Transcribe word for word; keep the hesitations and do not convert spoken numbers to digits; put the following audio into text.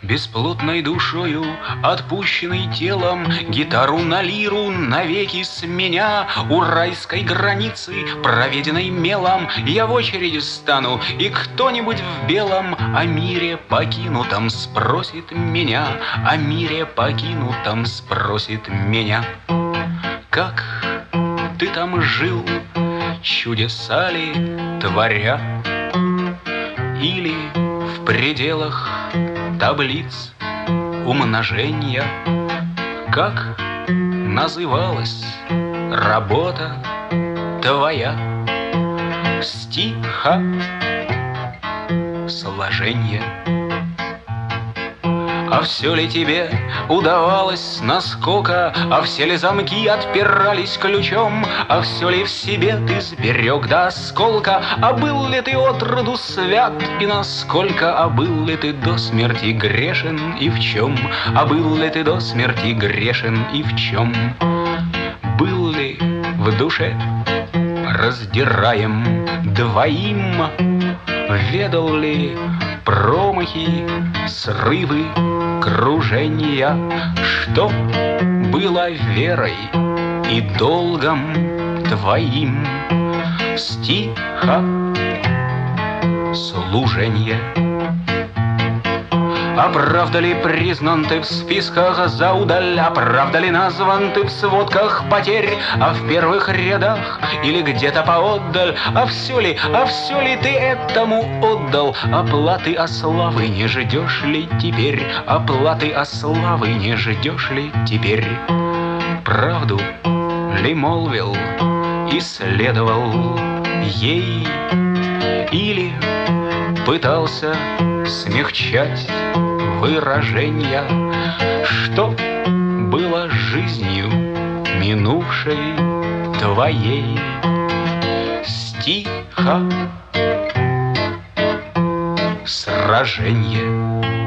Бесплотной душою, отпущенной телом, гитару на лиру навеки с меня. У райской границы, проведенной мелом, я в очереди стану, и кто-нибудь в белом о мире покинутом спросит меня, о мире покинутом спросит меня. Как ты там жил, чудеса ли творя, или в пределах таблиц умножения? Как называлась работа твоя? Стихосложение. А все ли тебе удавалось наскока? А все ли замки отпирались ключом? А все ли в себе ты сберег до осколка? А был ли ты отроду свят и насколько? А был ли ты до смерти грешен и в чем? А был ли ты до смерти грешен и в чем? Был ли в душе раздираем двоим? Ведал ли промахи, срывы, кружения? Что было верой и долгом твоим? Стихослужение. А правда ли признан ты в списках заудаль? А правда ли назван ты в сводках потерь? А в первых рядах или где-то поотдаль? А все ли, а все ли ты этому отдал? Оплаты а славы не ждешь ли теперь? Оплаты а славы не ждешь ли теперь? Правду ли молвил и следовал ей? Или пытался смягчать выражения? Что было жизнью минувшей твоей? Стихосложение.